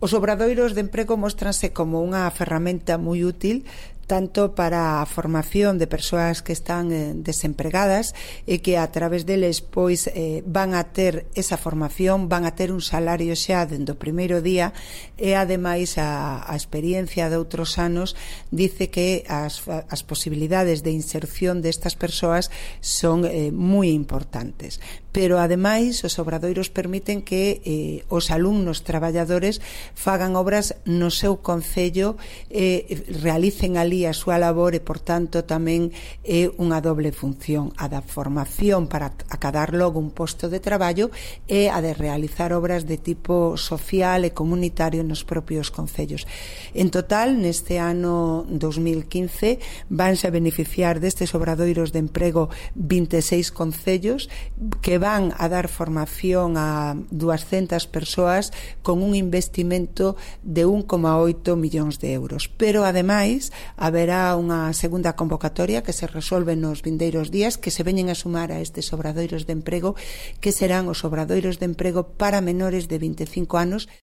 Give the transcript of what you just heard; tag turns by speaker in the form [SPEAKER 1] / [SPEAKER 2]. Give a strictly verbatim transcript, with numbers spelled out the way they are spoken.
[SPEAKER 1] Os obradoiros de emprego mostranse como unha ferramenta moi útil tanto para a formación de persoas que están eh, desempregadas e que a través deles pois eh, van a ter esa formación, van a ter un salario xa dende o primeiro día e ademais a, a experiencia de outros anos dice que as, as posibilidades de inserción destas persoas son eh, moi importantes. Pero ademais os obradoiros permiten que eh, os alumnos traballadores fagan obras no seu concello, eh, realicen ali a súa labor e, por tanto, tamén é unha doble función, a da formación para acadar logo un posto de traballo e a de realizar obras de tipo social e comunitario nos propios concellos. En total, neste ano dos mil quince, vanse a beneficiar destes obradoiros de emprego vinte e seis concellos que van a dar formación a duascentas persoas con un investimento de un coma oito millóns de euros. Pero, ademais, haberá unha segunda convocatoria que se resolve nos vindeiros días que se veñen a sumar a estes obradoiros de emprego, que serán os obradoiros de emprego para menores de vinte e cinco anos.